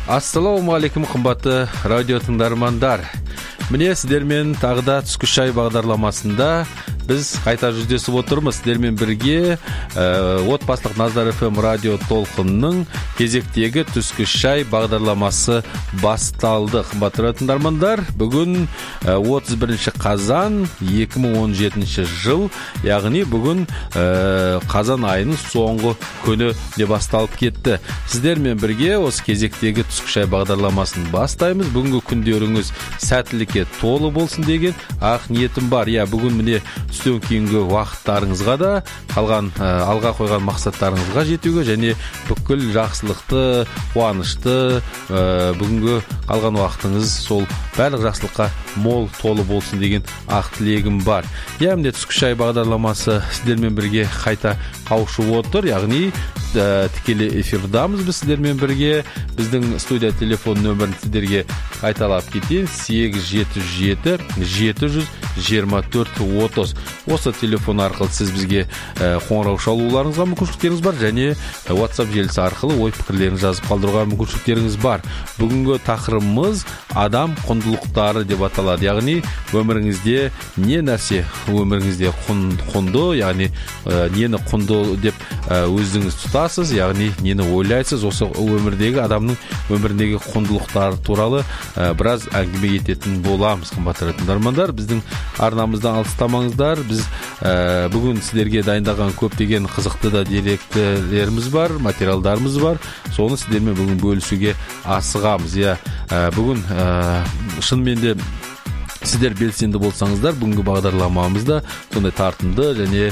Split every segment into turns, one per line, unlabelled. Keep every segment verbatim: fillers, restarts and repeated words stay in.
Ассалаумағалейкум, қымбатты радио тыңдармандар. Міне сіздермен тағы да түскі шай бағдарламасында біз қайта жүздесіп отырмыз. Сіздермен бірге ә, отбасылық Назар эф эм радио толқынның кезектегі түскі шай бағдарламасы басталды. Қымбатты радио тыңдармандар, бүгін ә, отыз бірінші қазан екі мың он жетінші жыл, яғни бүгін ә, қазан айының соңғы күні де басталып кетті. Сіздермен бірге осы кезектегі түскі шай бағдарламасын бастаймыз. Бүгінгі күндеріңіз сәттілікке толы болсын деген ақ ниетім бар. Я бүгін міне түстен кейінгі уақыттарыңызға да қалған ә, алға қойған мақсаттарыңызға жетуге және бүкіл жақсылықты, қуанышты ә, бүгінгі қалған уақытыңыз сол барлық жақсылыққа мол толы болсын деген ақ тілегім бар. Я міне түскі шай бағдарламасы сіздермен бірге қайта қауышып отыр, яғни ә, тікелей эфирдамыз біз сіздермен бірге. Біздің студия телефон нөмірін сіздерге қайталап кетейін: сегіз жеті жеті жеті жүз жиырма төрт отыз. Осы телефон арқылы сіз бізге ә, қоңырау шалуларыңызға мүмкіншіліктеріңіз бар және WhatsApp желісі арқылы ой пікірлеріңізді жазып қалдыруға мүмкіншіліктеріңіз бар. Бүгінгі тақырыбымыз адам құндылықтары деп аталады. Яғни өміріңізде не нәрсе өміріңізде құнды, яғни ә, нені құнды деп ә, өзіңіз тұтасыз, яғни нені ойлайсыз, осы өмірдегі адамның өміріндегі құндылықтары туралы ә, біраз әңгіме ететін боламыз. Қымбатты тыңдармандар, біздің арнамыздан алыстамаңыздар. Біз ә, бүгін сіздерге дайындаған көптеген қызықты да деректілеріміз бар, материалдарымыз бар. Соны сіздермен бүгін бөлісуге асығамыз. Я ә, бүгін ә, шынымен де сіздер белсенді болсаңыздар, бүгінгі бағдарламамызда сондай тартымды және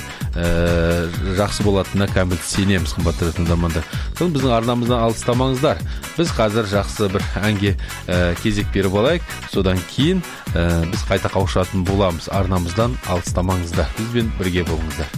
ә, жақсы болатынына кәміл сенеміз, қымбатты тыңдармандар. Соны біздің арнамыздан алыстамаңыздар. Біз қазір жақсы бір әнге ә, кезек беріп алайық. Содан кейін ә, біз қайта қауышатын боламыз. Арнамыздан алыстамаңыздар. Бізбен бірге болыңыздар.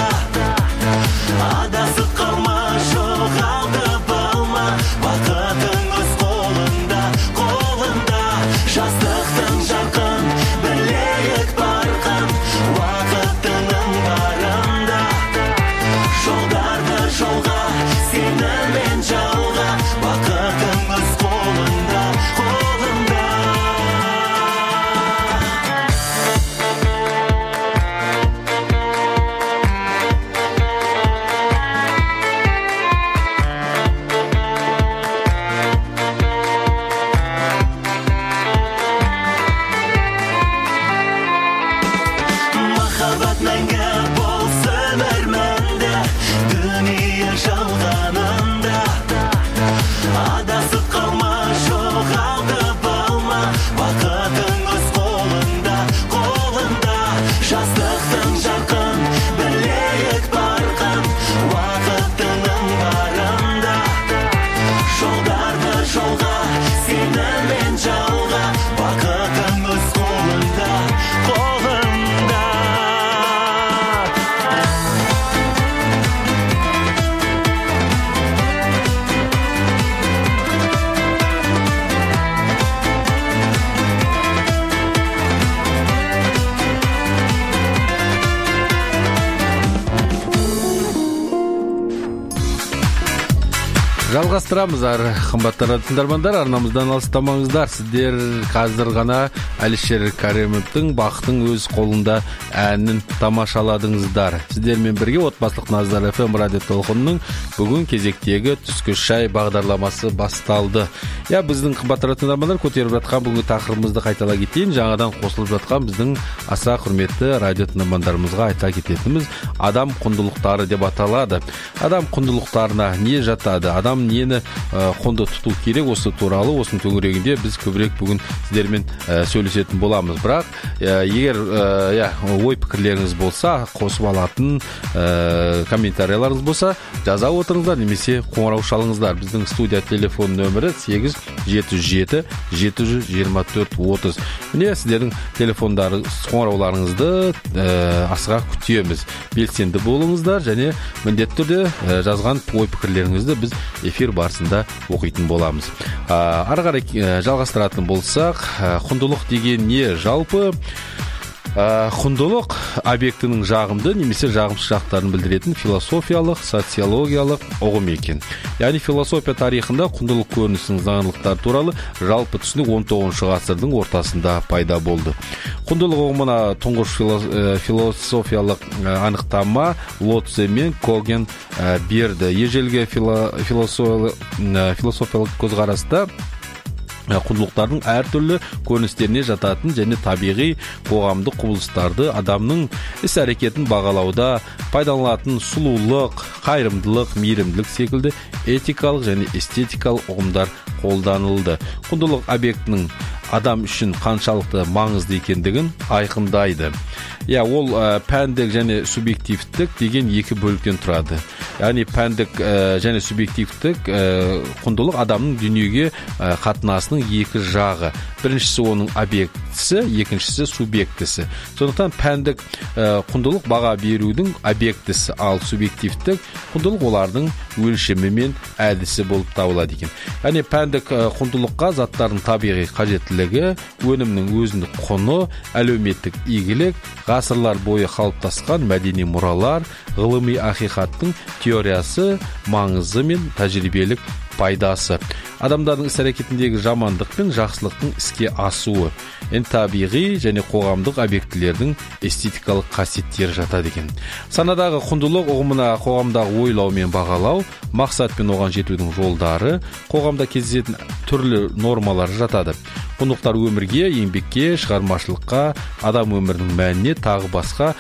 Adasып қалма, жоғалтып алма, бақытың
Жалғастырамыз, қымбатты радио тыңдармандар, арнамыздан алыстамаңыздар. Сіздер қазір ғана Әлішер Кәрімовтың «Бақыттың өз қолында» әнін тамашаладыңыздар. Сіздермен бірге отбасылық Наздар эф эм радио толқынының бүгін кезектегі түскі шай бағдарламасы басталды. Я, біздің қымбатты радио тыңдармандар, көтеріп жатқан бүгінгі тақырыбымызды қайталай кетейін. Жаңадан қосылып жатқан біздің аса құрметті радио тыңдармандарымызға айта кететініміз адам құндылықтары деп аталады. Адам құндылықтарына не жатады? Адам нені ә, құнды тұту керек? Осы туралы осының төңірегінде біз көбірек бүгін сіздермен ә, сөйлесетін боламыз. Бірақ ә, егер ә, ой пікірлеріңіз болса, қосып алатын ә, комментарияларыңыз болса, жаза отырыңыздар немесе қоңырау шалыңыздар. Біздің студия телефон нөмірі сегіз жеті жүз жеті жеті жүз жиырма төрт отыз. Міне сіздердің телефондары, қоңырауларыңызды ә, асыға күтеміз. Белсенді болыңыздар және міндетті түрде ә, жазған ой пікірлеріңізді біз эфир барысында оқитын боламыз. ә, Ары қарай ә, жалғастыратын болсақ, ә, құндылық деген не? Жалпы ә, құндылық объектінің жағымды немесе жағымсыз жақтарын білдіретін философиялық, социологиялық ұғым екен. Яғни философия тарихында құндылық көрінісінің заңдылықтары туралы жалпы түсінік он тоғызыншы ғасырдың ортасында пайда болды. Құндылық ұғымына тұңғыш философиялық анықтама Лотце мен Коген берді. Ежелгі философиялық көзқараста құндылықтардың әртүрлі көріністеріне жататын және табиғи қоғамдық құбылыстарды адамның іс-әрекетін бағалауда пайдаланылатын сұлулық, қайырымдылық, мейірімділік секілді этикалық және эстетикалық ұғымдар қолданылды. Құндылық объектінің адам үшін қаншалықты маңызды екендігін айқындайды. Я, ол ә, пәндік және субъективтік деген екі бөліктен тұрады. Яғни пәндік ә, және субъективтік ә, құндылық адамның дүниеге ә, қатынасының екі жағы. Біріншісі оның объектісі, екіншісі субъектісі. Сондықтан пәндік ә, құндылық баға берудің объектісі, ал субъективтік құндылық олардың өлшемі мен әдісі болып табылады екен. Яғни пәндік ә, құндылыққа заттардың табиғи қажеттілігі, өнімнің өзіндік құны, әлеуметтік игілік, ғасырлар бойы қалыптасқан мәдени мұралар, ғылыми ақиқаттың теориясы, маңызы мен тәжірибелік пайдасы. Адамдардың іс-әрекетіндегі жамандық пен жақсылықтың іске асуы, табиғи және қоғамдық объектілердің эстетикалық қасиеттері жатады екен. Санадағы құндылық ұғымына қоғамдағы ойлау мен бағалау, мақсат пен оған жетудің жолдары, қоғамда кездесетін түрлі нормалар жатады. Құндылықтар өмірге, еңбекке, шығармашылыққа, адам өмірінің мәніне, тағы басқа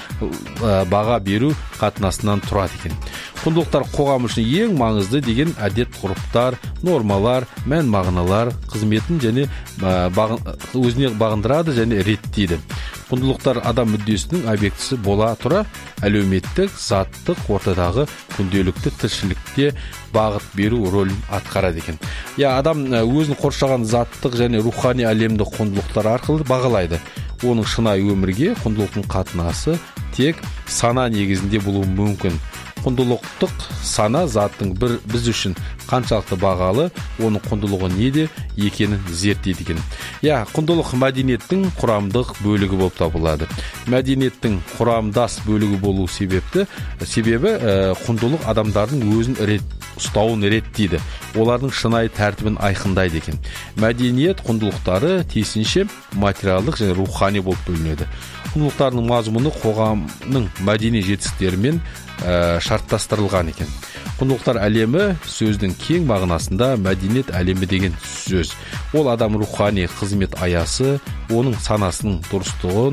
баға беру қатынасынан тұрады екен. Құндылықтар қоғам үшін ең маңызды деген әдет ғұрыптар, нормалар, мән мағыналар қызметін және бағын, өзіне бағындырады және реттейді. Құндылықтар адам мүддесінің объектісі бола тұра әлеуметтік, заттық ортадағы күнделікті тіршілікте бағыт беру рөлін атқарады екен. Я, адам өзін қоршаған заттық және рухани әлемді құндылықтар арқылы бағалайды. Оның шынайы өмірге құндылықтың қатынасы тек сана негізінде болуы мүмкін. Құндылықтық сана заттың бір біз үшін қаншалықты бағалы, оның құндылығы неде екенін зерттейді екен. Я, құндылық мәдениеттің құрамдық бөлігі болып табылады. Мәдениеттің құрамдас бөлігі болу себепті, себебі ә, құндылық адамдардың өзін рет, ұстауын реттейді. Олардың шынайы тәртібін айқындайды екен. Мәдениет құндылықтары тиісінше материалдық және рухани болып бөлінеді. Құндылықтардың мазмұны қоғамның мәдени жетістіктерімен ә, шарттастырылған екен. Құндылықтар әлемі сөздің кең мағынасында мәдениет әлемі деген сөз. Ол адам рухани қызмет аясы, оның санасының дұрыстығын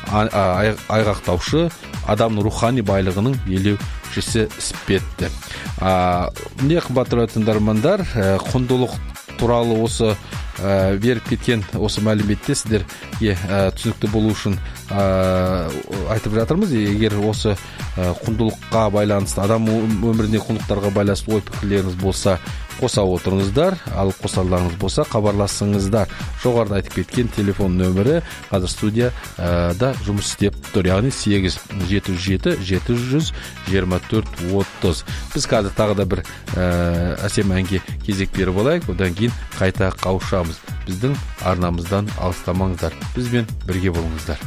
айғақтаушы, адамның рухани байлығының елеушісі іспетті. Міне қымбатты тыңдармандар, құндылық туралы осы ә, беріп кеткен осы мәліметте сіздерге ә, түсінікті болу үшін ә, айтып жатырмыз. Егер осы ә, құндылыққа байланысты, адам өміріне құндылықтарға байланысты ой пікірлеріңіз болса, қоса отырыңыздар, ал қосарларыңыз болса хабарласыңыздар. Жоғарыда айтып кеткен телефон нөмірі қазір студияда жұмыс істеп тұр. Яғни сегіз жеті жүз жеті жеті жүз жиырма төрт отыз. Біз қазір тағы да бір ә, әсем әнге кезек беріп алайық. Одан кейін қайта қауышамыз. Біздің арнамыздан алыстамаңыздар. Бізбен бірге болыңыздар.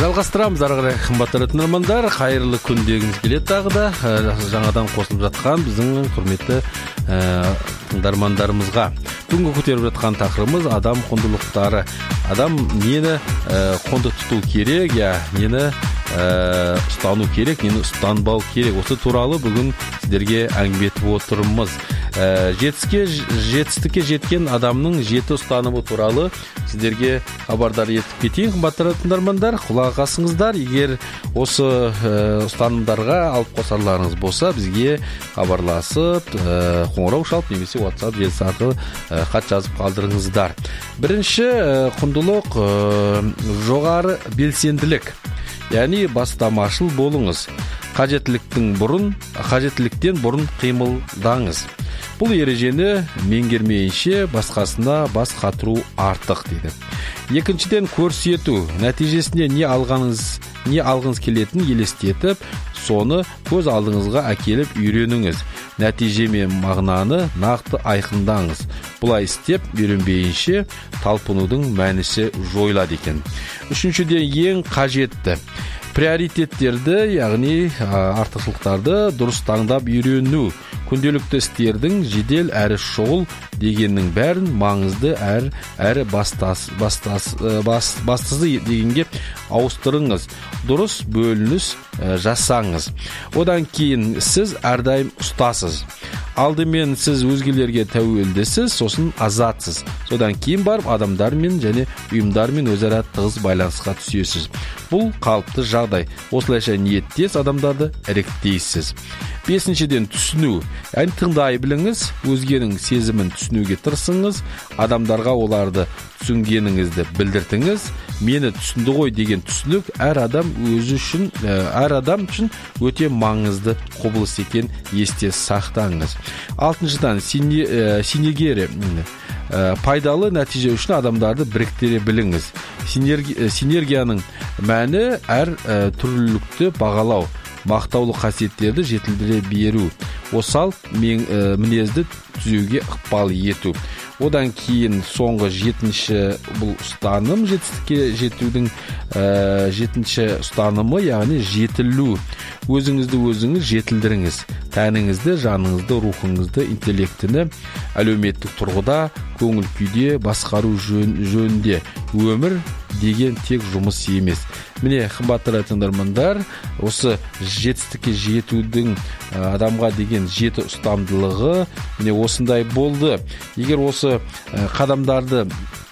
Жалғастырамыз, ары қарай қымбатты тыңдармандар, қайырлы күн дегіміз келеді тағы да жаңадан қосылып жатқан біздің құрметті тыңдармандарымызға. Бүгінгі көтеріп жатқан тақырыбымыз адам құндылықтары. Адам нені құнды тұту керек, я нені ұстану керек, нені ұстанбау керек. Осы туралы бүгін сіздерге әңгіме етіп отырмыз. Жетістікке жеткен адамның жеті ұстанымы туралы сіздерге хабардар етіп кетейін. Қымбатты тыңдармандар, құлақ асыңыздар. Егер осы ұстанымдарға алып қосарларыңыз болса, бізге хабарласып, қоңырау шалып, немесе WhatsApp желісі арқылы хат жазып қалдырыңыздар. Бірінші құндылық жоғары белсенділік, яғни бастамашыл болыңыз. Қажеттіліктің бұрын, қажеттіліктен бұрын қимылдаңыз. Бұл ережені меңгермейінше басқасына бас қатыру артық дейді. Екіншіден, көрсету, нәтижесінде не алғаныңыз, не алғыңыз келетінін елестетіп, соны көз алдыңызға әкеліп үйреніңіз. Нәтиже мен мағынаны нақты айқындаңыз. Бұлай істеп үйренбейінше талпынудың мәнісі жойылады екен. Үшіншіден, ең қажетті приоритеттерді, яғни артықшылықтарды дұрыс таңдап үйрену. Күнделікті істердің жедел әрі шұғыл дегеннің бәрін маңызды әр әрі бастас, бастас, бас, бастысы дегенге ауыстырыңыз. Дұрыс бөлініс жасаңыз. Одан кейін сіз әрдайым ұстасыз. Алдымен сіз өзгелерге тәуелдісіз, сосын азатсыз. Содан кейін барып адамдармен және ұйымдармен өзара тығыз байланысқа түсесіз. Бұл қалыпты жағдай. Осылайша ниеттес адамдарды іріктейсіз. Бесіншіден, түсіну. Яғни тыңдай біліңіз, өзгенің сезімін түсінуге тырысыңыз, адамдарға оларды түсінгеніңізді білдіртіңіз. Мені түсінді ғой деген түсінік әр адам өзі үшін, әр адам үшін өте маңызды құбылыс екен есте сақтаңыз. Алтыншыдан, синегері, пайдалы нәтиже үшін адамдарды біріктіре біліңіз. Синергияның мәні әр түрлілікті бағалау, мақтаулы қасиеттерді жетілдіре беру, осал мінезді түзеуге ықпал ету. Одан кейін соңғы жетінші бұл ұстаным, жетістікке жетудің жетінші ұстанымы, яғни жетілу. Өзіңізді өзіңіз жетілдіріңіз. Тәніңізді, жаныңызды, рухыңызды, интеллектіні әлеуметтік тұрғыда, көңіл күйде басқару жөнінде. Өмір деген тек жұмыс емес. Міне, қымбатты тыңдармандар, осы жетістікке жетудің адамға деген жеті ұстамдылығы міне осындай болды. Егер осы қадамдарды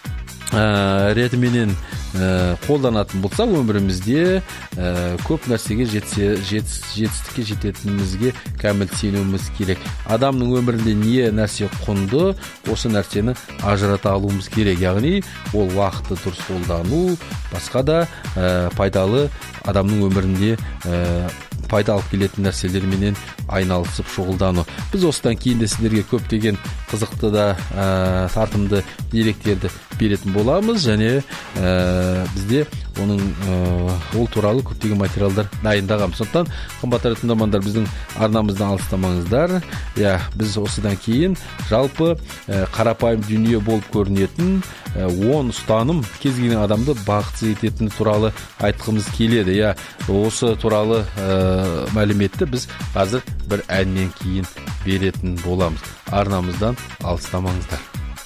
ретіменен қолданатын болса, өмірімізде көп нәрсеге жетсе, жетістікке жететінімізге кәміл сенуіміз керек. Адамның өмірінде не нәрсе құнды, осы нәрсені ажырата алуымыз керек. Яғни, ол уақытты дұрыс қолдану, басқа да пайдалы адамның өмірінде пайда алып келетін нәрселерменен айналысып шұғылдану. Біз осыдан кейін де сіздерге көптеген қызықты да ә, тартымды деректерді беретін боламыз, және ә, бізде оның ә, ол туралы көптеген материалдар дайындағанбыз. Сондықтан, қымбатты тыңдармандар, біздің арнамыздан алыстамаңыздар. Я, біз осыдан кейін жалпы ә, қарапайым дүние болып көрінетін он ұстаным кез келген адамды бақытсыз ететіні туралы айтқымыз келеді. Я, осы туралы ә, мәліметті біз қазір бір әннен кейін беретін боламыз. Арнамыздан алыстамаңыздар.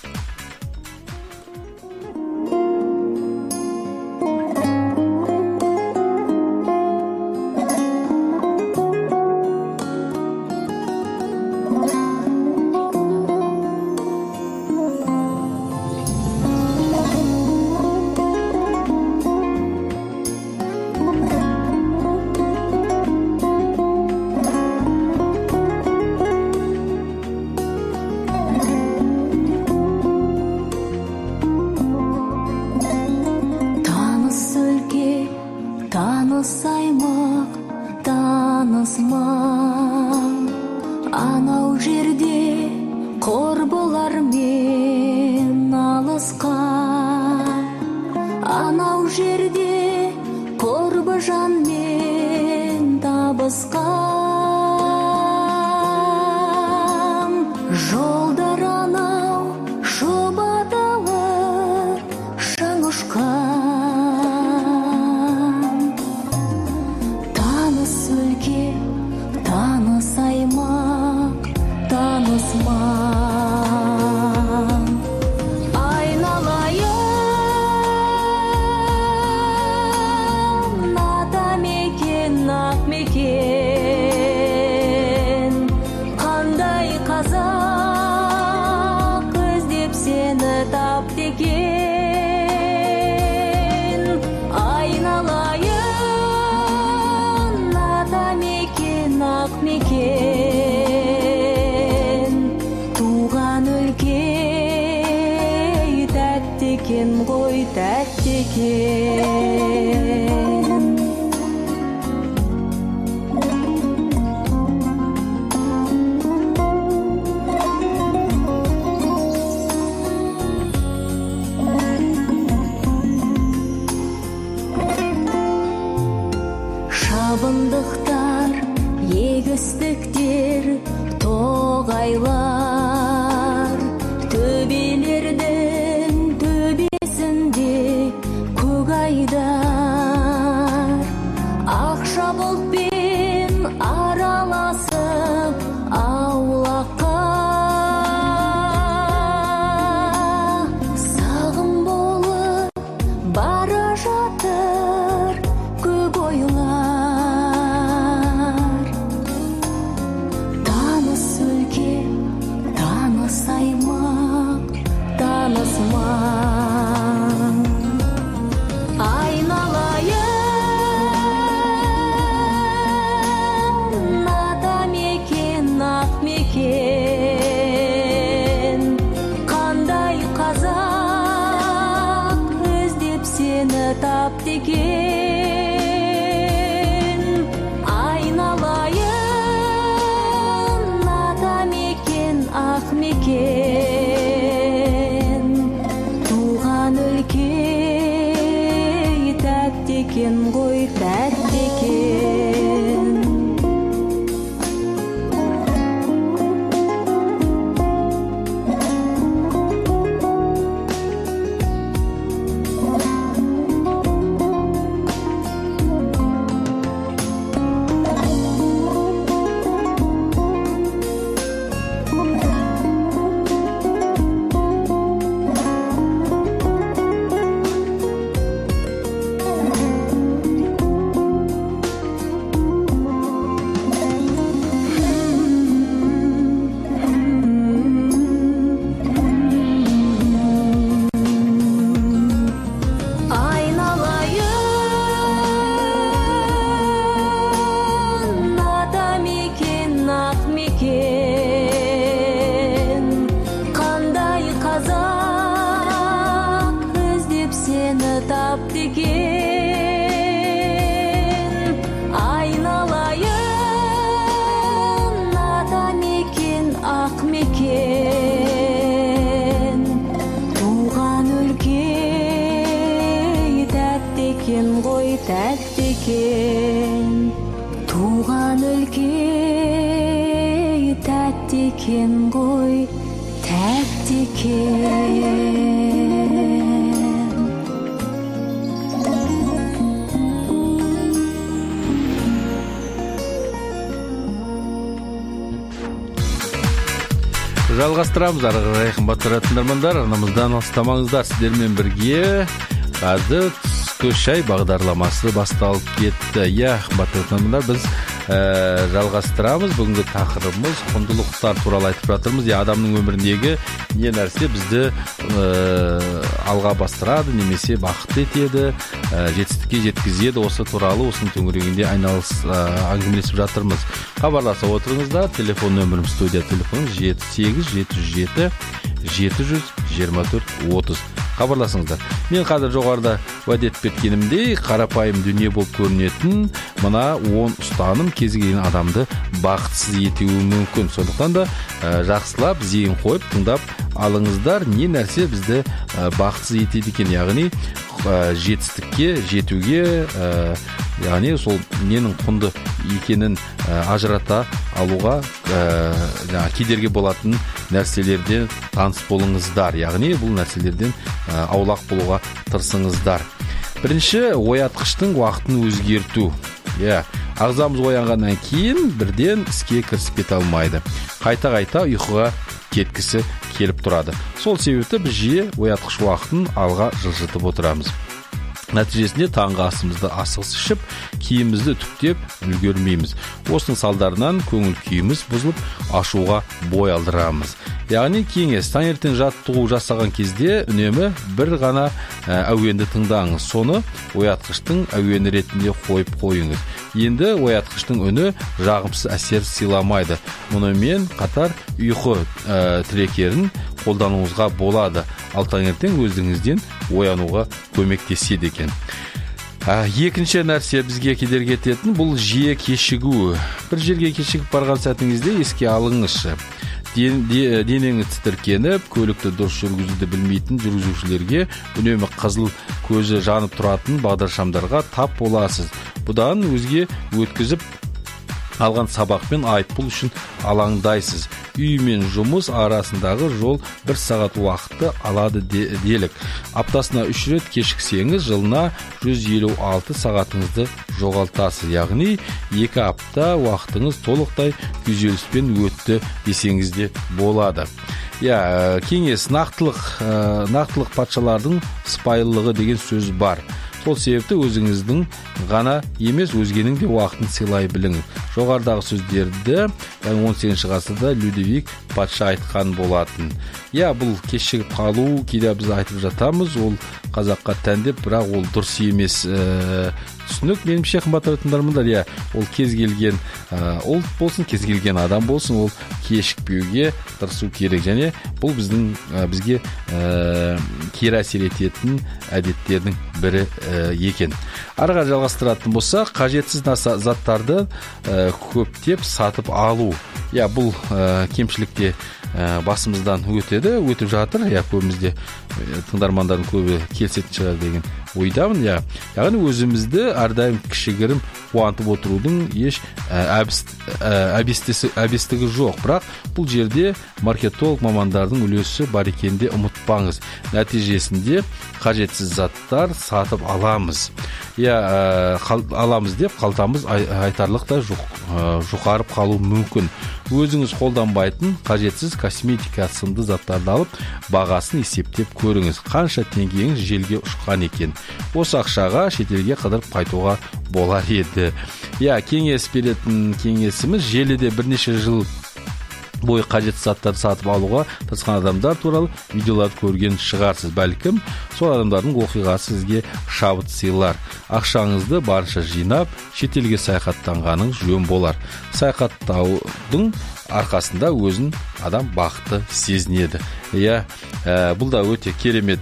Анау жерде құрбылармен алысқан, анау жерде құрбы жанмен табысқан. Жолдар анау шұбатылып шаң ұшқан, шабындықтар, егістіктер, тоғайлар, төбелердің төбесінде көк айдар, ақша бұлтпен араласып аулаққа, сағым болып бара жатыр көк ойлар. Таныс өлке, таныс аймақ, таныс маң. Айналайын атамекен, ақмекен, қандай қазақ іздеп сені тапты екен. Айналайын атамекен, ақмекен, туған өлке тәтті екен ғой, тәтті екен. Айналайын атамекен, ақмекен, қандай қазақ іздеп сені тапты екен. Айналайын атамекен, ақмекен, туған өлке тәтті екен ғой, тәтті екен. Туған өлке тәтті екен ғой, тәтті екен.
Жалғастырамыз, ары қарай қымбатты тыңдармандар, арнамыздан алыстамаңыздар. Сіздермен бірге қазір түскі шай бағдарламасы басталып кетті. Иә, қымбатты тыңдармандар, біз жалғастырамыз. Бүгінгі тақырыбымыз құндылықтар туралы айтып жатырмыз. Иә, адамның өміріндегі не нәрсе бізді алға бастырады, немесе бақыт етеді, жетістікке жеткізеді. Осы туралы осының төңірегінде айналыс әңгімелесіп жатырмыз. Хабарласа отырыңыздар. Телефон нөмірім студия телефоны жеті сегіз жеті жүз жеті жеті жүз жиырма төрт отыз. Хабарласыңыздар. Мен қазір жоғарыда уәде етіп кеткенімдей, қарапайым дүние болып көрінетін мына он ұстаным кез келген адамды бақытсыз етуі мүмкін. Сондықтан да жақсылап зейін қойып тыңдап алыңыздар. Не нәрсе бізді бақытсыз етеді екен, яғни жетістікке жетуге, яғни сол ненің құнды екенін ажырата алуға кедергі болатын нәрселерден таныс болыңыздар. Яғни бұл нәрселерден аулақ болуға тырысыңыздар. Бірінші, оятқыштың уақытын өзгерту. Иә, ағзамыз оянғаннан кейін бірден іске кірісіп кете алмайды. Қайта-қайта ұйқыға кеткісі келіп тұрады. Сол себепті біз жиі оятқыш уақытын алға жылжытып отырамыз. Нәтижесінде таңғы асымызды асығыс ішіп, киімімізді түктеп үлгермейміз. Осының салдарынан көңіл күйіміз бұзылып, ашуға бой алдырамыз. Яғни кеңес, таңертең жаттығу жасаған кезде үнемі бір ғана әуенді тыңдаңыз. Соны оятқыштың әуені ретінде қойып қойыңыз. Енді оятқыштың үні жағымсыз әсер сыйламайды. Мұнымен қатар ұйқы трекерін қолдануыңызға болады. Ал таңертең өздігіңізден оянуға көмектеседі екен. Екінші нәрсе бізге кедергі ететін бұл жиі кешігу. Бір жерге кешігіп барған сәтіңізде еске алыңызшы. Денеңіз тітіркеніп, көлікті дұрыс жүргізуді білмейтін жүргізушілерге үнемі қызыл көзі жанып тұратын бағдаршамдарға тап боласыз. бұдан өзге өткізіп алған сабақпен айыппұл үшін алаңдайсыз. Үй мен жұмыс арасындағы жол бір сағат уақытты алады делік. Аптасына үш рет кешіксеңіз, жылына жүз елу алты сағатыңызды жоғалтасыз. Яғни екі апта уақытыңыз толықтай күйзеліспен өтті десеңіз де болады. Я, кеңес, нақтылық, нақтылық патшалардың сыпайылығы деген сөз бар. Сол себепті өзіңіздің ғана емес, өзгенің де уақытын сыйлай біліңіз. Жоғарыдағы сөздерді он сегізінші ғасырда Людвиг патша айтқан болатын. Я, бұл кешігіп қалу, кейде біз айтып жатамыз, ол қазаққа тән деп, бірақ ол дұрыс емес ә, түсінік. Меніңше, қымбатты тыңдармандар, я, ол кез келген ә, ұлт болсын, кез келген адам болсын, ол кешікпеуге тырысу керек. Және бұл біздің ә, бізге ә, кері әсер ететін әдеттердің бірі ә, екен. Арыға жалғастыратын болса, қажетсіз заттарды ә, көптеп сатып алу. Я, бұл ә, кемшілікте ә, басымыздан өтеді, өтіп жатыр. Я, көбімізде тыңдармандардың көбі келісетін шығар деген ойдамын. Я, яғни өзімізді әрдайым кішігірім қуантып отырудың еш әбестігі жоқ. Бірақ бұл жерде маркетолог мамандардың үлесі бар екенде ұмытпаңыз. Нәтижесінде қажетсіз заттар сатып аламыз. Я, аламыз деп қалтамыз айтарлықтай жұқарып қалу мүмкін. Өзіңіз қолданбайтын қажетсіз косметика сынды заттарды алып, бағасын есептеп көріңіз. Қанша теңгеңіз желге ұшқан екен. Осы ақшаға шетелге қыдырып қайтуға болар еді. Я, кеңес беретін кеңесіміз, желіде бірнеше жыл бойы қажетті заттарды сатып алуға тырысқан адамдар туралы видеоларды көрген шығарсыз. Бәлкім сол адамдардың оқиғасы сізге шабыт сыйлар. Ақшаңызды барынша жинап, шетелге саяхаттанғаныңыз жөн болар. Саяхаттаудың арқасында өзін адам бақытты сезінеді. Я, ә, бұл да өте керемет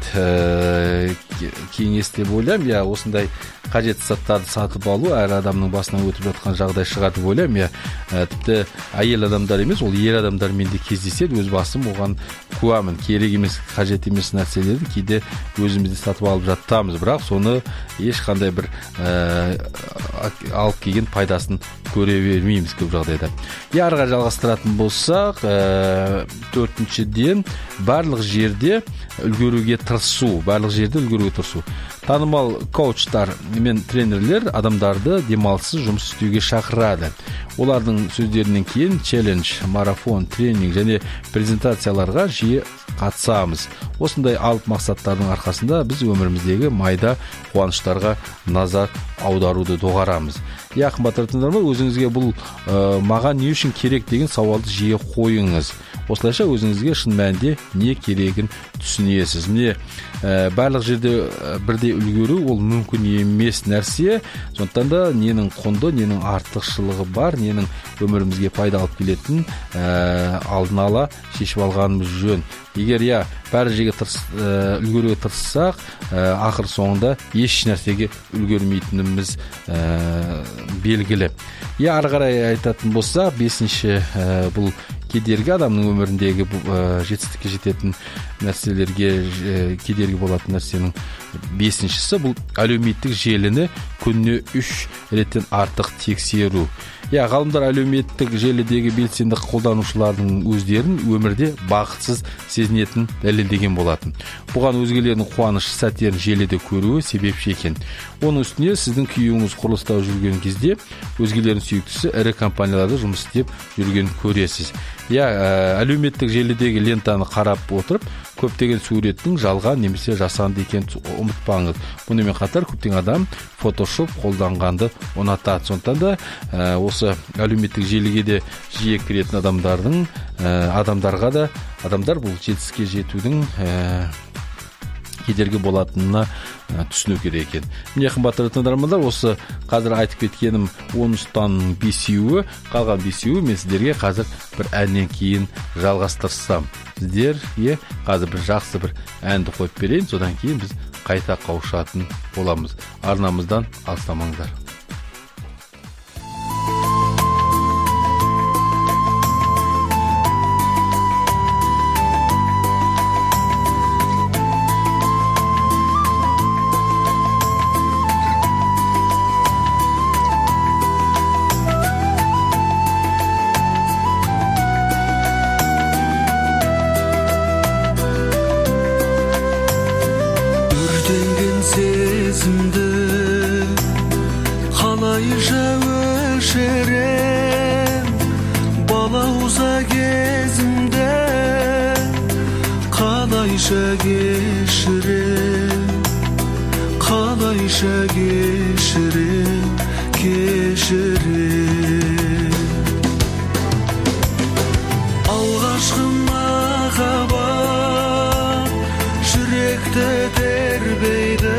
ә, кеңес деп ойлаймын. Я, осындай қажетті заттарды сатып алу әр адамның басынан өтіп жатқан жағдай шығар деп ойлаймын. Я, ә, тіпті әйел адамдар емес, ол ер адамдармен де кездеседі. Өз басым оған куәмін. Керек емес, қажет емес нәрселерді кейде өзімізде сатып алып жатамыз, бірақ соны ешқандай бір ә, алып келген пайдасын көре бермейміз көп жағдайда. Я, арыға жалғастыратын болсақ, ә, төртіншіден барлық жерде үлгеруге тырысу, барлық жерде үлгеруге тырысу. Танымал коучтар мен тренерлер адамдарды демалыссыз жұмыс істеуге шақырады. Олардың сөздерінен кейін челлендж, марафон, тренинг және презентацияларға жиі қатысамыз. Осындай алып мақсаттардың арқасында біз өміріміздегі майда қуаныштарға назар аударуды доғарамыз. Я, қымбатты тыңдарман, өзіңізге бұл ә, маған не үшін керек деген сауалды жиі қойыңыз. Осылайша өзіңізге шын мәнінде не керегін түсінесіз. Міне, ә, барлық жерде бірдей үлгеру ол мүмкін емес нәрсе. Сондықтан да ненің құнды, ненің артықшылығы бар, ненің өмірімізге пайда алып келетін ә, алдын ала шешіп алғанымыз жөн. Егер я бәрі жерге тырыс, ә, үлгеруге тырыссақ, ә, ақыр соңында еш нәрсеге үлгермейтініміз ә, белгілі. Я, ары қарай айтатын болса, бесінші ә, бұл кедергі адамның өміріндегі ә, жетістікке жететін нәрселерге ә, кедергі болатын нәрсенің бесіншісі бұл әлеуметтік желіні күніне үш реттен артық тексеру. Я, ғалымдар әлеуметтік желідегі белсенді қолданушылардың өздерін өмірде бақытсыз сезінетін дәлелдеген болатын. Бұған өзгелердің қуанышты сәттерін желіде көруі себепші екен. Оның үстіне сіздің күйеуіңіз құрылыста жүрген кезде өзгелердің сүйіктісі ірі компанияларда жұмыс істеп жүрген көресіз. Я, әлеуметтік желідегі лентаны қарап отырып, көптеген суреттің жалған немесе жасанды екенін ұмытпаңыз. Бұнымен қатар көптеген адам фотошоп қолданғанды ұнатады. Сондықтан да ә, осы әлеуметтік желіге де жиі кіретін адамдардың ә, адамдарға да адамдар бұл жетістікке жетудің ә, кедергі болатынына ә, түсіну керек екен. Міне, қымбатты тыңдармандар, осы қазір айтып кеткенім он ұстаның бесеуі, қалған бесеуі мен сіздерге қазір бір әннен кейін жалғастырсам. Сіздерге қазір бір жақсы бір әнді қойып берейін, содан кейін біз қайта қауышатын боламыз. Арнамыздан алыстамаңыздар.
қалайша өшерем балауса кезімде, қалайша кешірем, қалайша кешірем, кешірем. Алғашқы махаббат жүректі тербейді,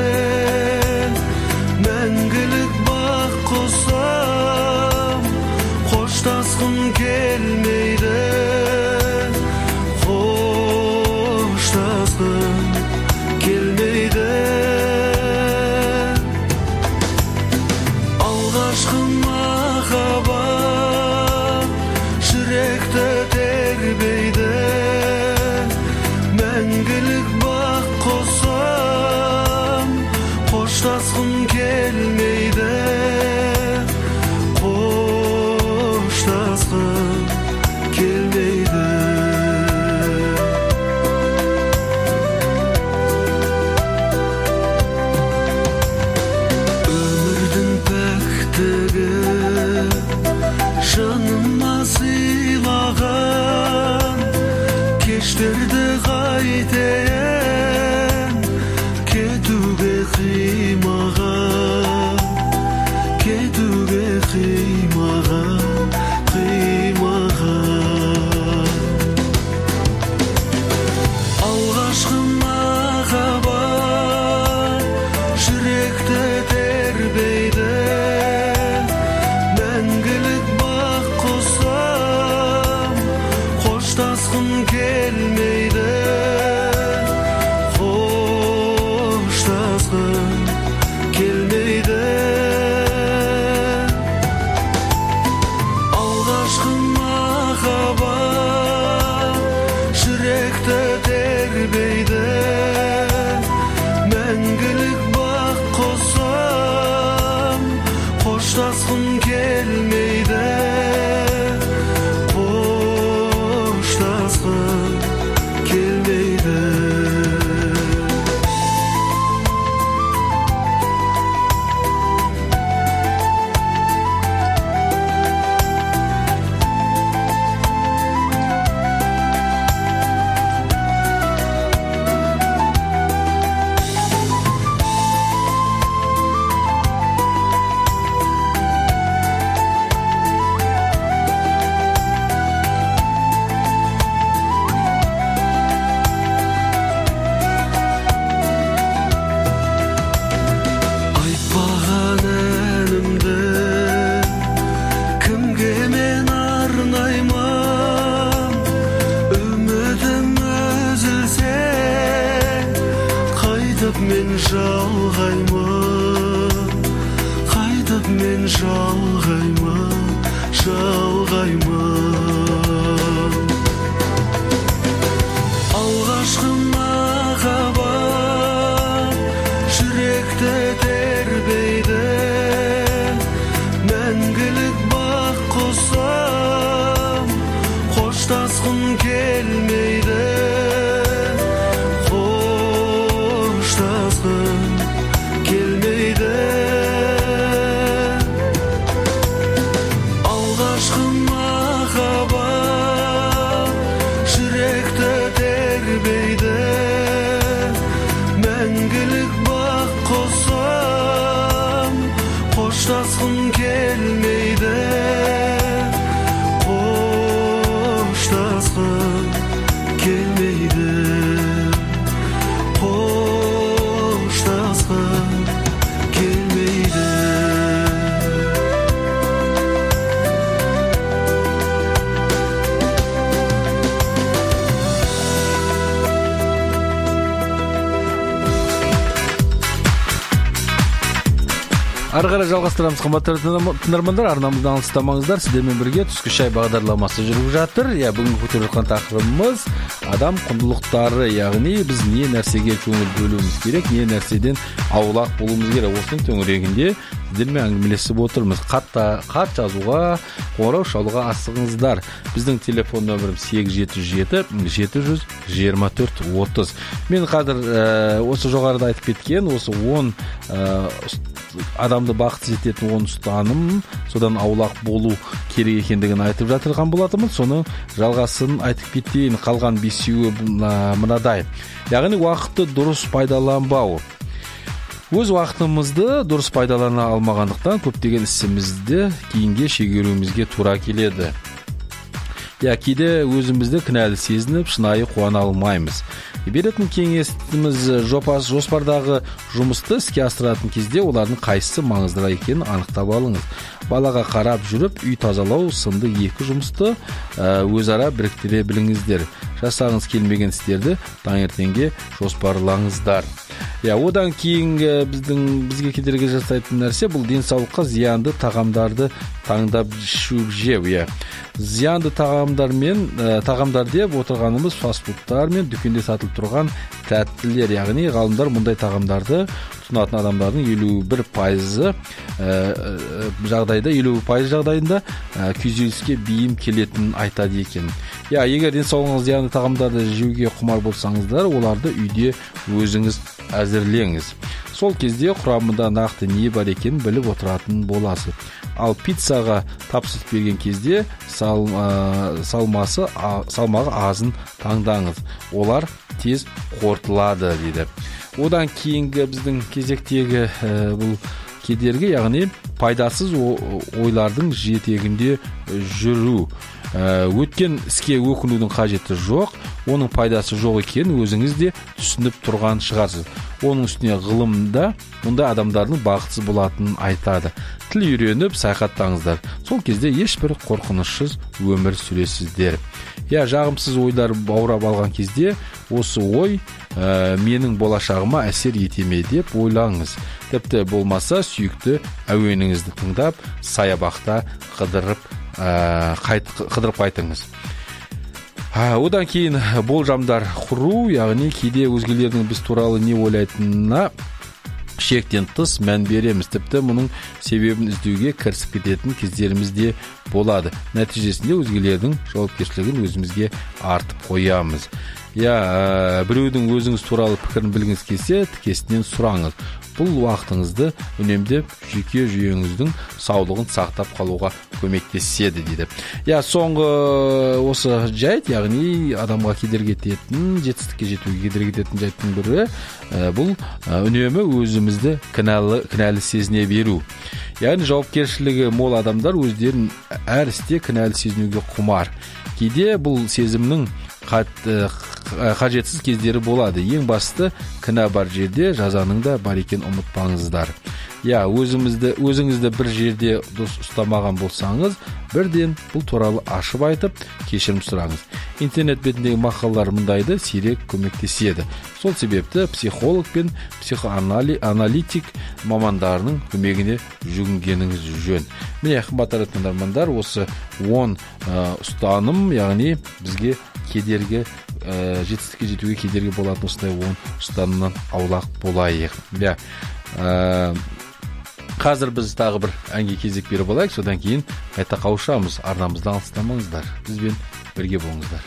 мәңгілік бақ қосам қоштасқым келмейді, қоштасқым келмейді. Алғашқы махаббат жүректі тербейді, мәңгілік бақ қосам қоштасқым келмейді, қоштасқым келмейді. Өмірдің пәктігі жаныма сыйлаған, кештерді қайтейін кетуге қимаған, кетуге қимаған, қимаған. Алғашқы махаббат жүректі тербейді, мәңгілік бақ қосам қоштасқым келмейді, қоштасқым келмейді. Алғашқы махаббат жүректі тербейді, мәңгілік бақ қосам қоштасқым келмейді, қоштасқым келмейді. Айтпаған әнімді кімге мен арнаймын, үмітім үзілсе қайтып мен жалғаймын, қайтып мен жалғаймын, жалғаймын. Алғашқы махаббат жүректі тербейді, мәңгілік бақ қосам қоштасқым келмейді, қоштасқым келмейді. Алғашқы махаббат жүректі тербейді, мәңгілік бақ қосам қоштасқым келмейді, қоштасқым келмейді, қоштасқым келмейді.
Ары қарай жалғастырамыз, қымбатты тыңдармандар. Арнамыздан алыстамаңыздар. Сіздермен бірге түскі шай бағдарламасы жүріп жатыр. Я бүгін көтеріп жатқан тақырыбымыз адам құндылықтары, яғни біз не нәрсеге көңіл бөлуіміз керек, не нәрседен аулақ болуымыз керек. Осының төңірегінде сіздермен әңгімелесіп отырмыз. Хатта хат жазуға, қоңырау шалуға асығыңыздар. Біздің телефон нөмірім сегіз жеті жеті жеті жүз жиырма төрт отыз. Мен қазір ә, осы жоғарыда айтып кеткен, осы он ә, адамды бақытсыз ететін он ұстаным, содан аулақ болу керек екендігін айтып жатырған болатымыз. Соның жалғасын айтып кетейін. Қалған бесеуі мынадай. Яғни уақытты дұрыс пайдаланбау. Өз уақытымызды дұрыс пайдалана алмағандықтан көптеген ісімізді кейінге шегеруімізге тура келеді. Я кейде өзімізді кінәлі сезініп, шынайы қуана алмаймыз. Беретін кеңесіміз жопас жоспардағы жұмысты іске асыратын кезде олардың қайсысы маңыздырақ екенін анықтап алыңыз. Балаға қарап жүріп, үй тазалау сынды екі жұмысты өзара біріктіре біліңіздер. Жасағыңыз келмеген істерді таңертеңге жоспарлаңыздар. Я, одан кейінгі біздің бізге кедергі жасайтын нәрсе бұл денсаулыққа зиянды тағамдарды таңдап жеу. Я, зиянды тағамдар мен тағамдар деп отырғанымыз фастфудтар мен дүкенде сатылып тұрған тәттілер. Яғни ғалымдар мұндай тағамдарды тұтынатын адамдардың елу бір пайызы жағдайда елу пайыз жағдайында күйзеліске бейім келетінін айтады екен. Я, егер денсаулығыңыз зиянды тағамдарды жеуге құмар болсаңыздар, оларды үйде өзіңіз әзірлеңіз. Сол кезде құрамында нақты не бар екенін біліп отыратын боласыз. Ал пиццаға тапсырыс берген кезде сал, ә, салмасы, а, салмағы азын таңдаңыз. Олар тез қорытылады дейді. Одан кейінгі біздің кезектегі ә, бұл кедергі, яғни пайдасыз ойлардың жетегінде жүру. Өткен іске өкінудің қажеті жоқ, оның пайдасы жоқ екенін өзіңіз де түсініп тұрған шығарсыз. Оның үстіне ғылымда мұнда адамдардың бақытсыз болатынын айтады. Тіл үйреніп саяхаттаңыздар. Сол кезде ешбір қорқынышсыз өмір сүресіздер. Я, жағымсыз ойлар баурап алған кезде осы ой ә, менің болашағыма әсер етеме деп ойлаңыз. Тіпті болмаса сүйікті әуеніңізді тыңдап, саябақта қыдырып ә, қайт, қыдырып қайтыңыз. Ә, одан кейін болжамдар құру, яғни кейде өзгелердің біз туралы не ойлайтынына шектен тыс мән береміз. Тіпті мұның себебін іздеуге кірісіп кететін кездеріміз де болады. Нәтижесінде өзгелердің жауапкершілігін өзімізге артып қоямыз. Я, біреудің өзіңіз туралы пікірін білгіңіз келсе, тікесінен сұраңыз. Бұл уақытыңызды үнемдеп, жүйке жүйеңіздің саулығын сақтап қалуға көмектеседі дейді. Я, соңғы осы жайт, яғни адамға кедергі ететін, жетістікке жетуге кедергі ететін жайттың бірі, бұл үнемі өзімізді кінәлі, кінәлі сезіне беру. Яғни жауапкершілігі мол адамдар өздерін әр істе кінәлі сезінуге құмар. Кейде бұл сезімнің қажетсіз кездері болады. Ең басты кінә бар жерде жазаның да бар екен ұмытпаңыздар. Я, өзіңізді, өзіңізді бір жерде дұрыс ұстамаған болсаңыз, бірден бұл туралы ашып айтып, кешірім сұраңыз. Интернет бетіндегі мақалалар мұндайды сирек көмектеседі. Сол себепті психолог пен психоаналитик мамандарының көмегіне жүгінгеніңіз жөн. Міне, қымбатты тыңдармандар, осы он ә, ұстаным, яғни бізге кедергі, ә, жетістікке жетуге кедергі болатын осындай он ұстанымнан аулақ болайық. Я, ә, қазір біз тағы бір әнге кезек беріп алайық, содан кейін қайта қауышамыз. Арнамыздан алыстамаңыздар, бізбен бірге болыңыздар.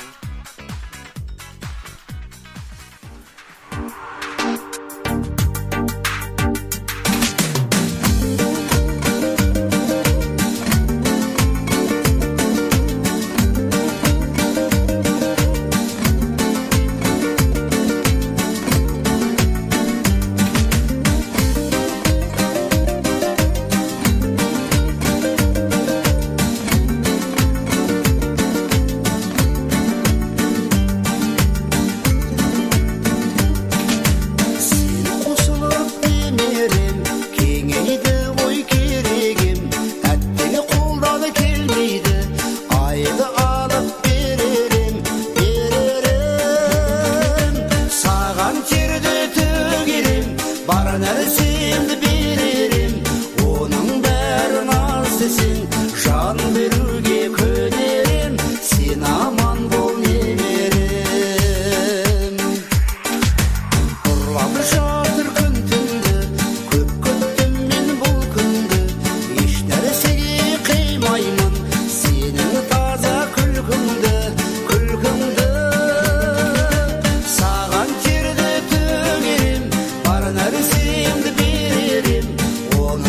Ona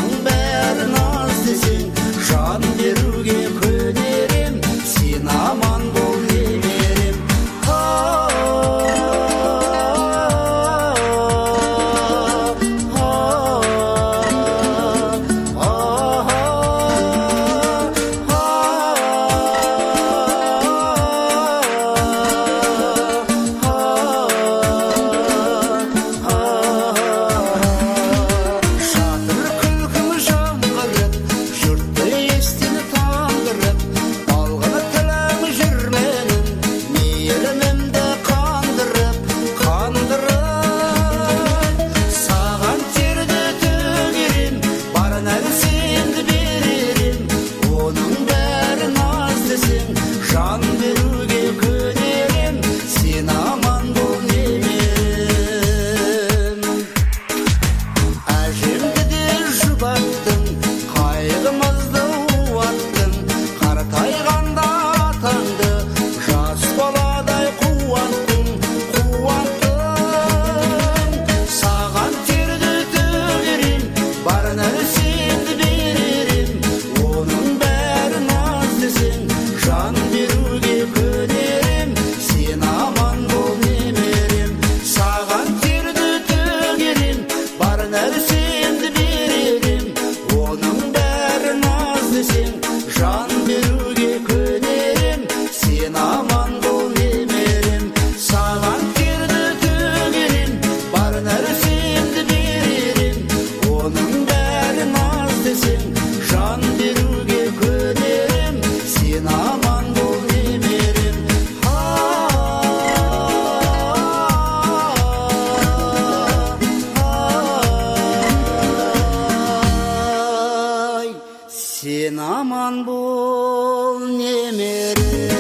сен аман бол немерем.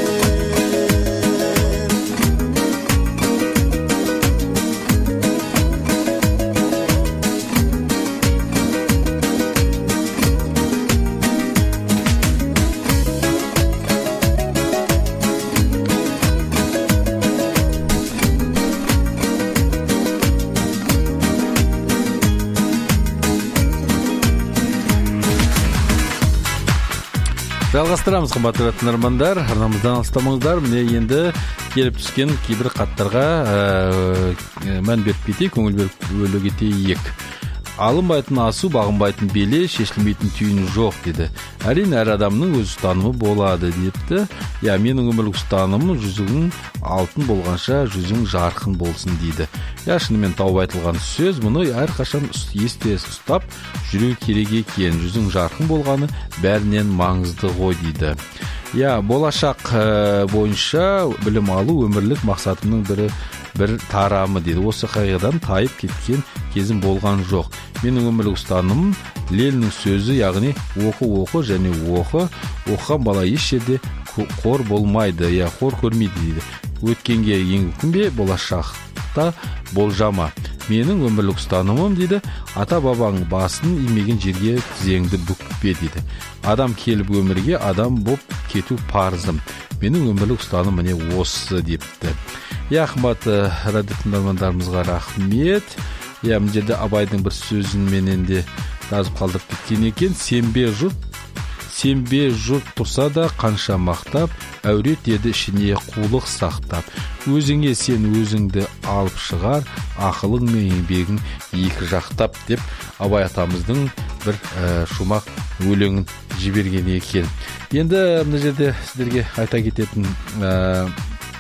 Жалғастырамыз, қымбатты тыңдармандар. Арнамыздан алыстамаңыздар. Міне енді келіп түскен кейбір хаттарға ә, мән беріп кетейік, көңіл беріп бөле кетейік. Алынбайтын асу, бағынбайтын беле, шешілмейтін түйін жоқ деді. Әрине, әр адамның өз ұстанымы болады депті. Я, менің өмірлік ұстанымым жүзігің алтын болғанша жүзің жарқын болсын дейді. Я, шынымен тауып айтылған сөз, мұны әрқашан есте ұстап жүру керек екен. Жүзің жарқын болғаны бәрінен маңызды ғой дейді. Я, болашақ бойынша білім алу өмірлік мақсатымның бірі бір тарамы дейді. Осы қағидадан тайып кеткен кезім болған жоқ. Менің өмірлік ұстанымым Лениннің сөзі, яғни оқы, оқы және оқы. Оқыған бала еш жерде қор болмайды, я қор көрмейді дейді. Өткенге еңкінбе, болашақта болжама. Менің өмірлік ұстанымым дейді, ата бабаң басын имеген жерге тізеңді бүкпе дейді. Адам келіп өмірге адам боп кету парызым. Менің өмірлік ұстаным міне осы депті. Я, қымбатты радио тыңдармандарымызға рахмет. Я, мына жерде Абайдың бір сөзіменен де жазып қалдырып кеткен екен. Сенбе жұрт, сенбе жұрт тұрса да қанша мақтап, әурет еді ішіне қулық сақтап. Өзіңе сен өзіңді алып шығар, ақылың мен еңбегің екі жақтап деп Абай атамыздың бір ә, шумақ өлеңін жіберген екен. Енді мына жерде сіздерге айта кететін ә,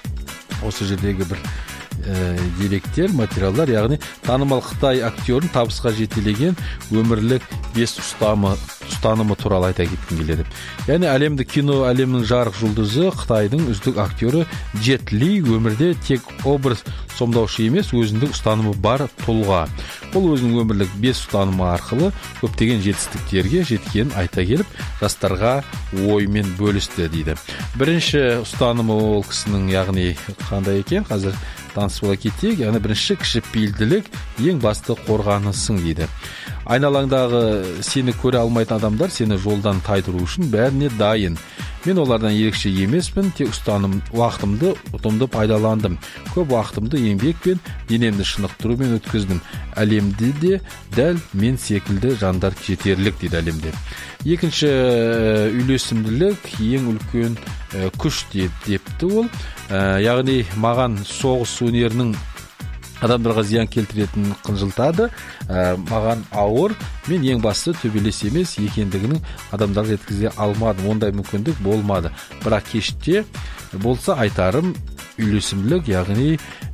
осы жердегі бір ә, деректер, материалдар, яғни танымал Қытай актерін табысқа жетелеген өмірлік бес ұстанымы, ұстанымы туралы айта кеткім келеді. Яғни әлемдік кино әлемнің жарық жұлдызы Қытайдың үздік актері Джет Ли өмірде тек образ сомдаушы емес, өзіндік ұстанымы бар тұлға. Ол өзінің өмірлік бес ұстанымы арқылы көптеген жетістіктерге жеткенін айта келіп, жастарға оймен бөлісті дейді. Бірінші ұстанымы ол кісінің, яғни қандай екен, қазір таныс бола кетейік. Яғни бірінші кішіпейілділік ең басты қорғанысың дейді. Айналаңдағы сені көре алмайтын адамдар сені жолдан тайдыру үшін бәріне дайын. Мен олардан ерекше емеспін, тек ұстаным уақытымды ұтымды пайдаландым. Көп уақытымды еңбекпен, денемді шынықтырумен өткіздім. Әлемде де дәл мен секілді жандар жетерлік дейді әлемде. Екінші үйлесімділік ең үлкен күш деп депті ол. Яғни маған соғыс өнерінің адамдарға зиян келтіретін қынжылтады, ә, маған ауыр, мен ең басты төбелес емес екендігінің адамдарға жеткізе алмадым, ондай мүмкіндік болмады. Бірақ кеште болса айтарым, үйлесімділік, яғни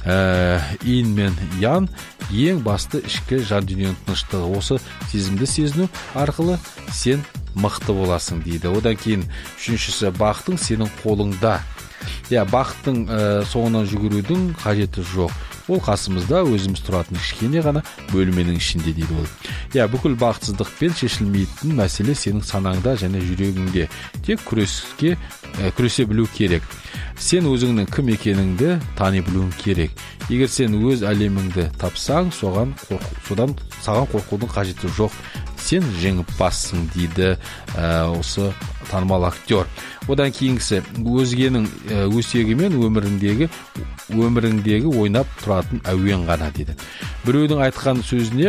ә, ин мен ян ең басты ішкі жан дүниенің тыныштығы. Осы сезімді сезіну арқылы сен мықты боласың дейді. Одан кейін үшіншісі, бақытың сенің қолыңда. Я, бақыттың ә, соңынан жүгірудің қажеті жоқ. Ол қасымызда өзіміз тұратын кішкене ғана бөлменің ішінде дейді ол. Я, бүкіл бақытсыздықпен шешілмейтін мәселе сенің санаңда және жүрегіңде. Тек күреске, ә, күресе білу керек. Сен өзіңнің кім екеніңді тани білуің керек. Егер сен өз әлеміңді тапсаң, соған қорқу, содан саған қорқудың қажеті жоқ. Сен жеңімпазсың дейді ә, осы танымал актер. Одан кейінгісі, өзгенің өсегімен өміріңдегі өміріңдегі ойнап тұратын әуен ғана дейді. Біреудің айтқан сөзіне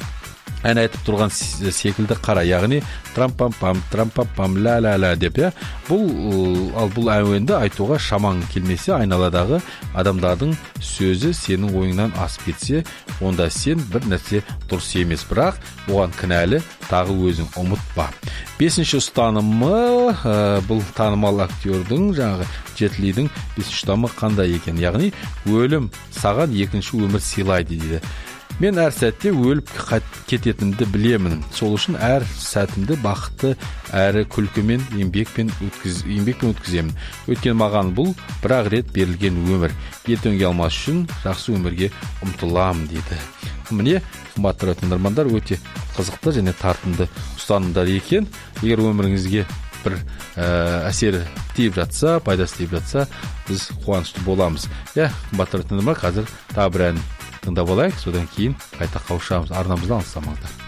ән айтып тұрған секілді қара, яғни трампам-пам, трампам-пам, ла-ла-ла деп, я. Бұл, ал бұл әуенді айтуға шамаң келмесе, айналадағы адамдардың сөзі сенің ойыңнан асып кетсе, онда сен бір нәрсе дұрыс емес, бірақ оған кінәлі тағы өзің ұмытпа. Бесінші ұстанымы, ә, бұл танымал актердің, жаңағы Джет Лидің бесінші ұстанымы қандай екен? Яғни өлім саған екінші өмір сыйлайды дейді. Мен әр сәтте өліп кететінімді білемін. Сол үшін әр сәтімді бақытты әрі күлкімен, еңбекпен өткіз, еңбекпен өткіземін. Өйткені маған бұл бір-ақ рет берілген өмір. Ертеңге алмас үшін жақсы өмірге ұмтыламын дейді. Міне, қымбатты тыңдармандар, өте қызықты және тартымды ұстанымдар екен. Егер өміріңізге бір ә, әсер тиіп жатса, пайдасы тиіп жатса, біз қуанышты боламыз. Иә, қымбатты тыңдармандар, қазір тағы бір ән тыңдап алайық, содан кейін қайта қауышамыз. Арнамыздан алыстамаңдар.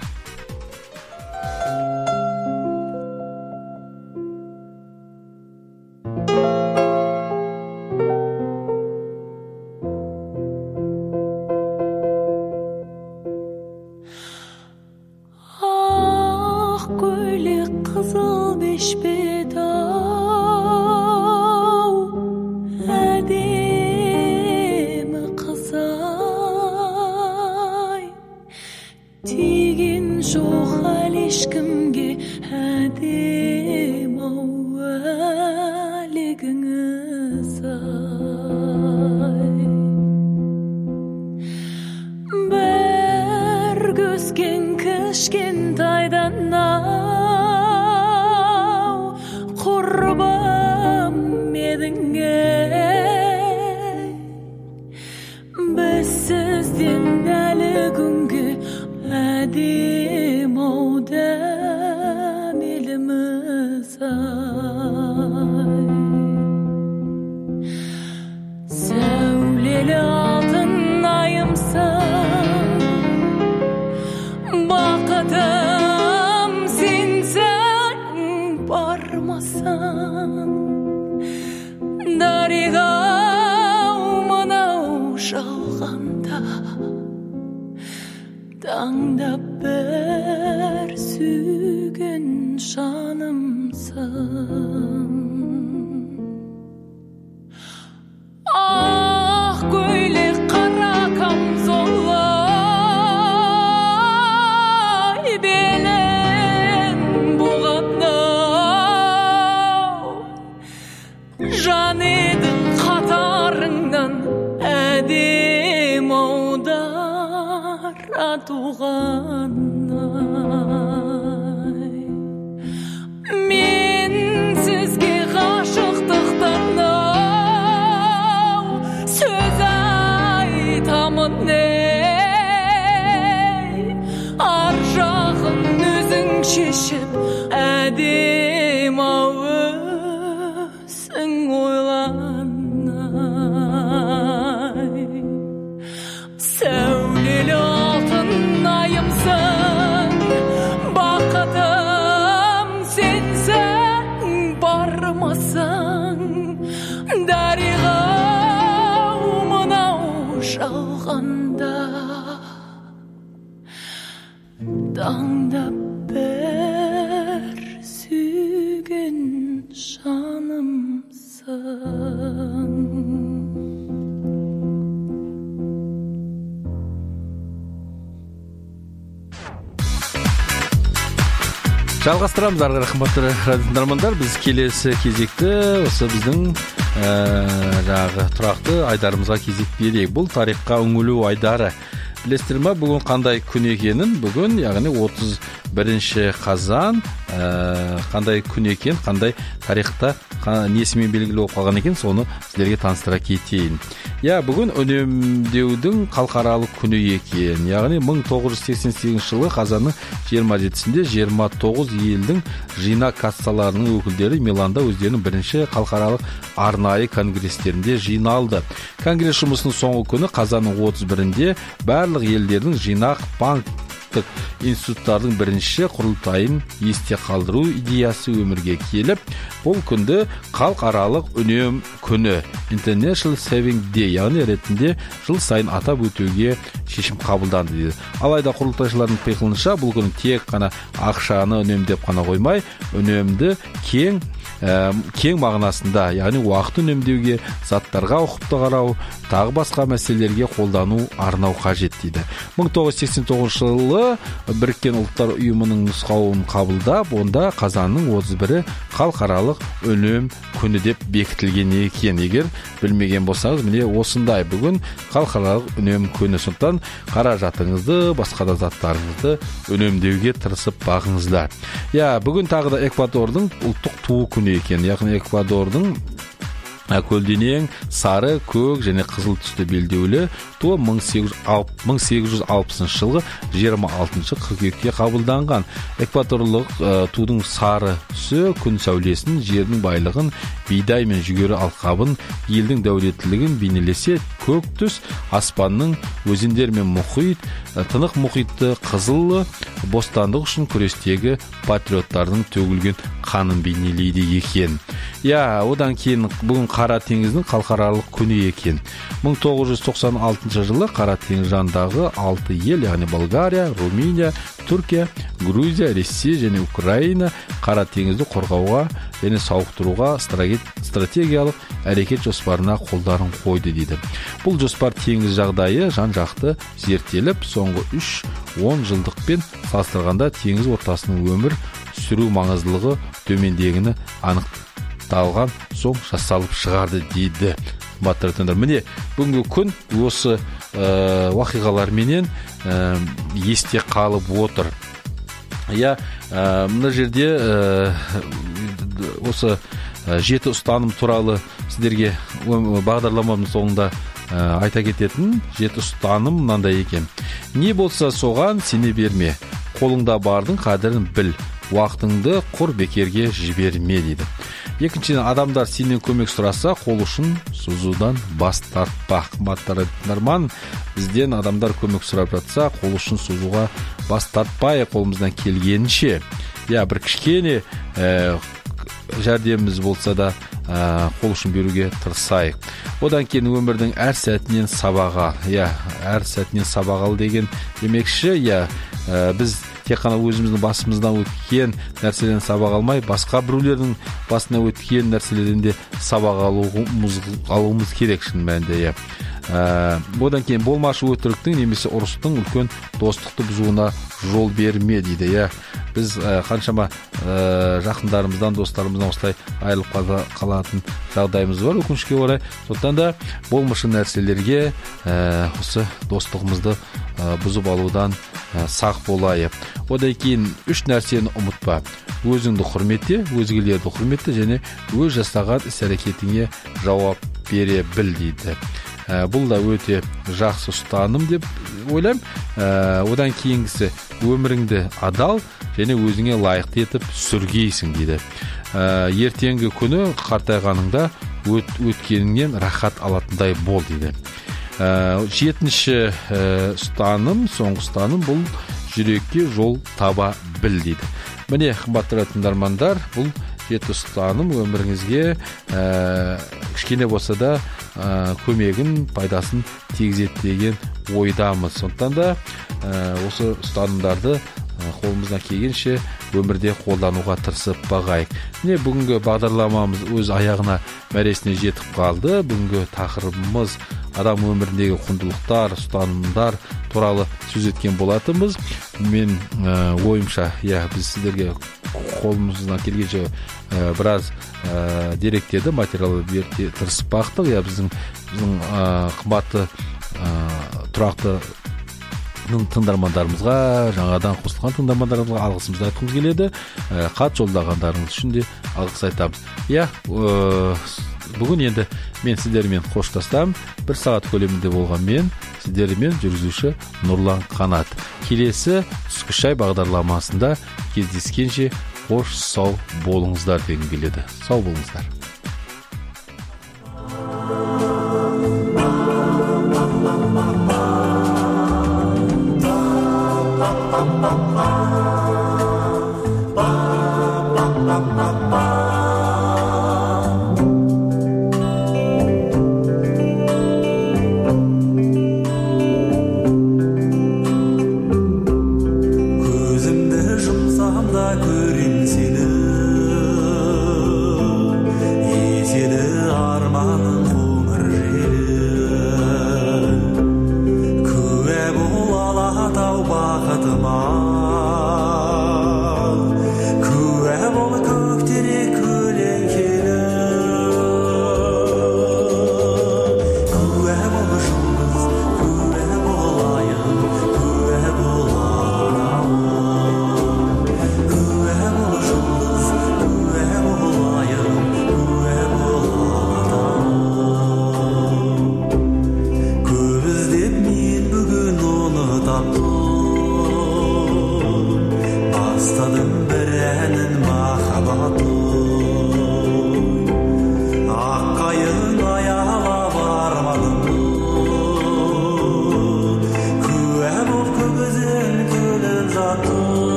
Таңдап бір сүйген жанымсың. Ақ көйлек қара камзолай белін буғанда, жан едің қатарыңнан әдем аудар туғандай. Мен сізге ғашықтықтан сөз айтамын, ей ар жағын өзің шешіп әдем ау өзің ойланай. Сәулелі алтын айымсың, бақытым сенсің, бармасың дариға мынау жалғанда. Таңдап бір сүйген жанымсың.
Жалғастырамыз, ары қарай қымбатты тыңдармандар. Біз келесі кезекті осы біздің ә, жағы тұрақты айдарымызға кезек берейік. Бұл тарихқа үңілу айдары. Білесіздер ме, бүгін қандай күн екенін? Бүгін, яғни отыз бірінші қазан, ә, қандай күн екен, қандай тарихта несімен белгілі болып қалған екен, соны сіздерге таныстыра кетейін. Я, бүгін үнемдеудің халықаралық күні екен. Яғни мың тоғыз жүз сексен сегізінші жылы қазанның жиырма жетісінде жиырма тоғыз елдің жинақ кассаларының өкілдері Миланда өздерінің бірінші халықаралық арнайы конгресстерінде жиналды. Конгресс жұмысының соңғы күні қазанның отыз бірінде барлық елдердің жинақ банк институттардың бірінші құрылтайын есте қалдыру идеясы өмірге келіп, бұл күнді халықаралық үнем күні International Saving Day, яғни ретінде жыл сайын атап өтуге шешім қабылданды дейді. Алайда құрылтайшылардың пиқылынша бұл күн тек қана ақшаны үнемдеп қана қоймай, үнемді кең кең мағынасында, яғни уақыт үнемдеуге, заттарға ұқыпты қарау, тағы басқа мәселелерге қолдану, арнау қажет дейді. мың тоғыз жүз сексен тоғызыншы жылы Біріккен Ұлттар ұйымының нұсқауын қабылдап, онда қазанның отыз бірі халықаралық үнем күні деп бекітілген екен. Егер білмеген болсаңыз, міне осындай бүгін халықаралық үнем күні. Сондықтан қаражатыңызды, басқа да заттарыңызды үнемдеуге тырысып бағыңыздар. Я, бүгін тағы да Эквадордың ұлттық туы күні екен. Яғни Эквадордың көлденең сары, көк және қызыл түсті белдеулі туы мың сегіз жүз алпысыншы жылғы жиырма алтыншы қыркүйекте қабылданған. Эквадорлық тудың сары түсі күн сәулесін, жердің байлығын, бидай мен жүгері алқабын, елдің дәулеттілігін бейнелесе, көк түс аспанның, өзендер мен мұхит, тынық мұхитты, қызыл бостандық үшін күрестегі патриоттардың төгілген қанын бейнелейді екен. Я, одан кейін бүгін Қара теңіздің халықаралық күні екен. мың тоғыз жүз тоқсан алтыншы жылы Қара теңіз жанындағы алты ел, яғни Болгария, Румыния, Түркия, Грузия, Ресей және Украина Қара теңізді қорғауға және сауықтыруға стратегиялық әрекет жоспарына қолдарын қойды дейді. Бұл жоспар теңіз жағдайы жан-жақты зерттеліп, соңғы үш он жылдықпен салыстырғанда теңіз ортасының өмір сүру маңыздылығы төмендегені анықталған соң жасалып шығарды дейді. Міне бүгінгі күн осы ә, уақиғаларменен ә, есте қалып отыр. Я, ә, мына жерде ә, осы ә, жеті ұстаным туралы сіздерге бағдарламамның соңында ә, айта кететін жеті ұстаным мынандай екен. Не болса соған сене берме, қолыңда бардың қадірін біл, уақытыңды құр бекерге жіберме дейді. Екіншіден, адамдар сенен көмек сұраса, қол ұшын созудан бас тартпа. Қымбатты тыңдарман, бізден адамдар көмек сұрап жатса, қол ұшын созуға бас тартпай, қолымыздан келгенше, я бір кішкене ә, жәрдеміміз болса да ә, қол ұшын беруге тырысайық. Одан кейін өмірдің әр сәтінен сабаға, я, әр сәтінен сабағалы деген демекші, я, ә, біз тек қана өзіміздің басымыздан өткен нәрселерден сабақ алмай, басқа біреулердің басына өткен нәрселерден де сабақ алуымыз, алуымыз керек шын мәнінде. Ә, одан кейін болмашы өтіріктің немесе ұрыстың үлкен достықты бұзуына жол берме дейді. Я, біз ә, қаншама ә, жақындарымыздан, достарымыздан осылай айырылып қала, қалатын жағдайымыз бар, өкінішке орай. Сондықтан да болмашы нәрселерге ә, осы достығымызды ә, бұзып алудан ә, сақ болайық. Одан кейін үш нәрсені ұмытпа. Өзіңді құрметте, өзгелерді құрметте және өз жасаған іс-әрекетіңе жауап бере біл дейді. Ә, бұл да өте жақсы ұстаным деп ойлаймын. Ә, одан кейінгісі өміріңді адал және өзіңе лайықты етіп сүргейсің дейді. Ә, ертеңгі күні қартайғаныңда өт, өткеніңнен рахат алатындай бол дейді. Ә, жетінші ә, ұстаным, соңғы ұстаным бұл жүрекке жол таба біл дейді. Міне, қымбатты тыңдармандар, бұл жеті ұстаным өміріңізге ә, кішкене болса да ә, көмегін, пайдасын тигізеді деген ойдамыз. Сондықтан да ә, осы ұстанымдарды қолымыздан келгенше өмірде қолдануға тырысып бағайық. Міне бүгінгі бағдарламамыз өз аяғына мәресіне жетіп қалды. Бүгінгі тақырыбымыз адам өміріндегі құндылықтар, ұстанымдар туралы сөз еткен болатынбыз. Мен ә, ойымша, я, біз сіздерге қолымыздан келгенше ә, біраз ә, деректерді, материалды беруге тырысып бақтық. Я, біздің, біздің ә, қымбатты ә, тұрақты тыңдармандарымызға, жаңадан қосылған тыңдармандарымызға алғысымызды айтқымыз келеді. Ә, хат жолдағандарыңыз үшін де алғыс айтамыз. Я, ә, бүгін енді мен сіздермен қоштастам. Бір сағат көлемінде болған мен сіздермен жүргізуші Нұрлан Қанат. Келесі түскі шай бағдарламасында кездескенше қош сау болыңыздар дегім келеді. Сау болыңыздар. Ba ba ba ba ba